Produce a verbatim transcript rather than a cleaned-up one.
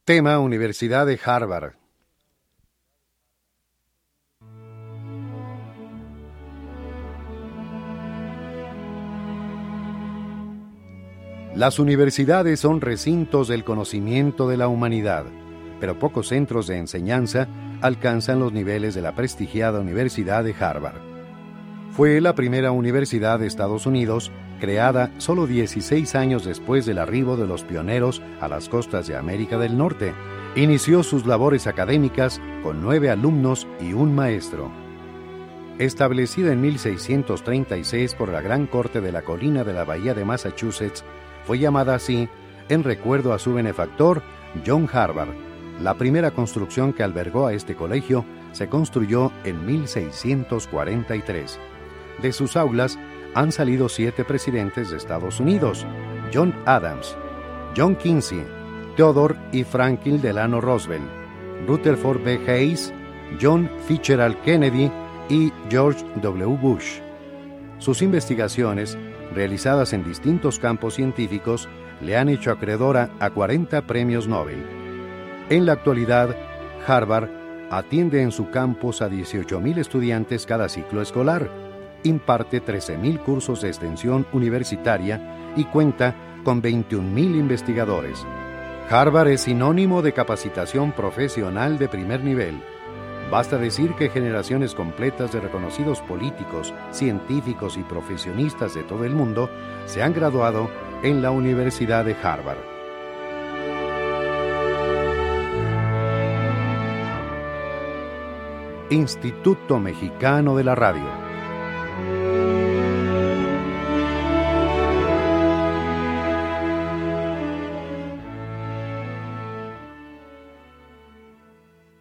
Tema: Universidad de Harvard. Las universidades son recintos del conocimiento de la humanidad, pero pocos centros de enseñanza alcanzan los niveles de la prestigiada Universidad de Harvard. Fue la primera universidad de Estados Unidos, creada solo dieciséis años después del arribo de los pioneros a las costas de América del Norte. Inició sus labores académicas con nueve alumnos y un maestro. Establecida en mil seiscientos treinta y seis por la Gran Corte de la Colina de la Bahía de Massachusetts, fue llamada así en recuerdo a su benefactor, John Harvard. La primera construcción que albergó a este colegio se construyó en mil seiscientos cuarenta y tres. De sus aulas han salido siete presidentes de Estados Unidos: John Adams, John Quincy, Theodore y Franklin Delano Roosevelt, Rutherford B. Hayes, John Fitzgerald Kennedy y George W. Bush. Sus investigaciones, realizadas en distintos campos científicos, le han hecho acreedora a cuarenta premios Nobel. En la actualidad, Harvard atiende en su campus a dieciocho mil estudiantes cada ciclo escolar, imparte trece mil cursos de extensión universitaria y cuenta con veintiún mil investigadores. Harvard es sinónimo de capacitación profesional de primer nivel. Basta decir que generaciones completas de reconocidos políticos, científicos y profesionistas de todo el mundo se han graduado en la Universidad de Harvard. Instituto Mexicano de la Radio.